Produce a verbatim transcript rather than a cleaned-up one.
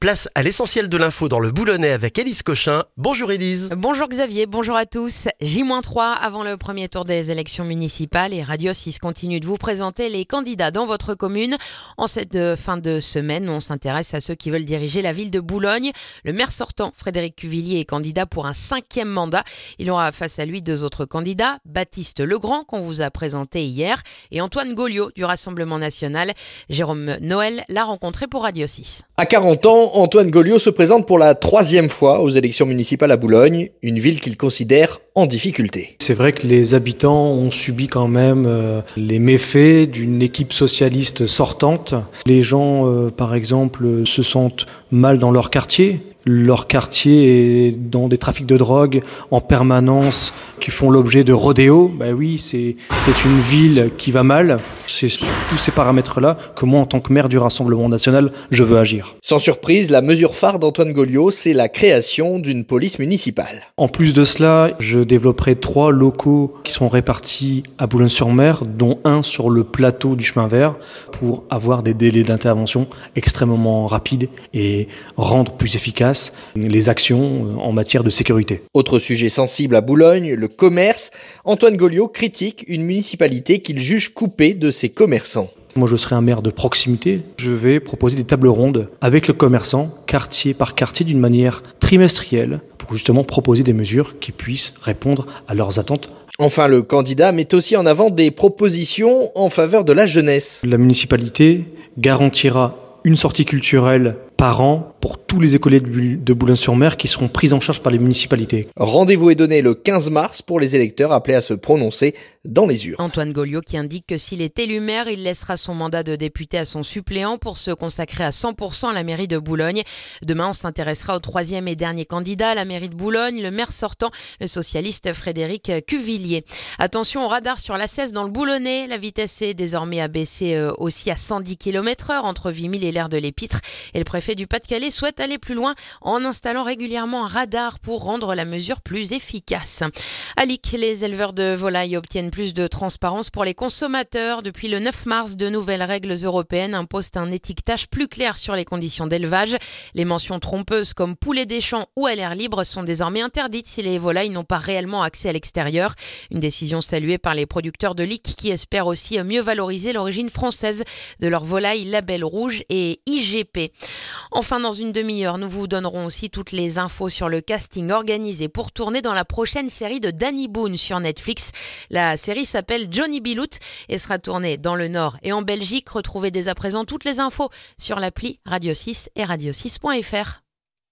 Place à l'essentiel de l'info dans le Boulonnais avec Élise Cochin. Bonjour Élise. Bonjour Xavier, bonjour à tous. J trois avant le premier tour des élections municipales et Radio six continue de vous présenter les candidats dans votre commune. En cette fin de semaine, on s'intéresse à ceux qui veulent diriger la ville de Boulogne. Le maire sortant, Frédéric Cuvillier, est candidat pour un cinquième mandat. Il aura face à lui deux autres candidats, Baptiste Legrand, qu'on vous a présenté hier, et Antoine Gauliot du Rassemblement national. Jérôme Noël l'a rencontré pour Radio six. À quarante ans, Antoine Gauliot se présente pour la troisième fois aux élections municipales à Boulogne, une ville qu'il considère en difficulté. C'est vrai que les habitants ont subi quand même euh, les méfaits d'une équipe socialiste sortante. Les gens, euh, par exemple, se sentent mal dans leur quartier. Leur quartier est dans des trafics de drogue en permanence qui font l'objet de rodéos. Ben oui, c'est, c'est une ville qui va mal. C'est sur tous ces paramètres-là que moi, en tant que maire du Rassemblement national, je veux agir. Sans surprise, la mesure phare d'Antoine Gauliot, c'est la création d'une police municipale. En plus de cela, je développerai trois locaux qui sont répartis à Boulogne-sur-Mer, dont un sur le plateau du chemin vert, pour avoir des délais d'intervention extrêmement rapides et rendre plus efficaces les actions en matière de sécurité. Autre sujet sensible à Boulogne, le commerce. Antoine Gauliot critique une municipalité qu'il juge coupée de ses commerçants. Moi, je serai un maire de proximité. Je vais proposer des tables rondes avec le commerçant, quartier par quartier, d'une manière trimestrielle, pour justement proposer des mesures qui puissent répondre à leurs attentes. Enfin, le candidat met aussi en avant des propositions en faveur de la jeunesse. La municipalité garantira une sortie culturelle par an pour tous les écoliers de Boulogne-sur-Mer qui seront pris en charge par les municipalités. Rendez-vous est donné le quinze mars pour les électeurs appelés à se prononcer dans les urnes. Antoine Gauliot qui indique que s'il est élu maire, il laissera son mandat de député à son suppléant pour se consacrer à cent pour cent à la mairie de Boulogne. Demain, on s'intéressera au troisième et dernier candidat à la mairie de Boulogne, le maire sortant, le socialiste Frédéric Cuvillier. Attention au radar sur l'A seize dans le Boulonnais. La vitesse est désormais abaissée aussi à cent dix kilomètres heure entre Vimille et l'aire de l'Épître. Et le préfet du Pas-de-Calais souhaite aller plus loin en installant régulièrement un radar pour rendre la mesure plus efficace. À Lic, les éleveurs de volailles obtiennent plus de transparence pour les consommateurs. Depuis le neuf mars, de nouvelles règles européennes imposent un étiquetage plus clair sur les conditions d'élevage. Les mentions trompeuses comme poulet des champs ou à l'air libre sont désormais interdites si les volailles n'ont pas réellement accès à l'extérieur. Une décision saluée par les producteurs de Lic qui espèrent aussi mieux valoriser l'origine française de leurs volailles label rouge et I G P. Enfin, dans une demi-heure, nous vous donnerons aussi toutes les infos sur le casting organisé pour tourner dans la prochaine série de Danny Boone sur Netflix. La série s'appelle Johnny B. Loot et sera tournée dans le Nord et en Belgique. Retrouvez dès à présent toutes les infos sur l'appli Radio six et radio six point f r.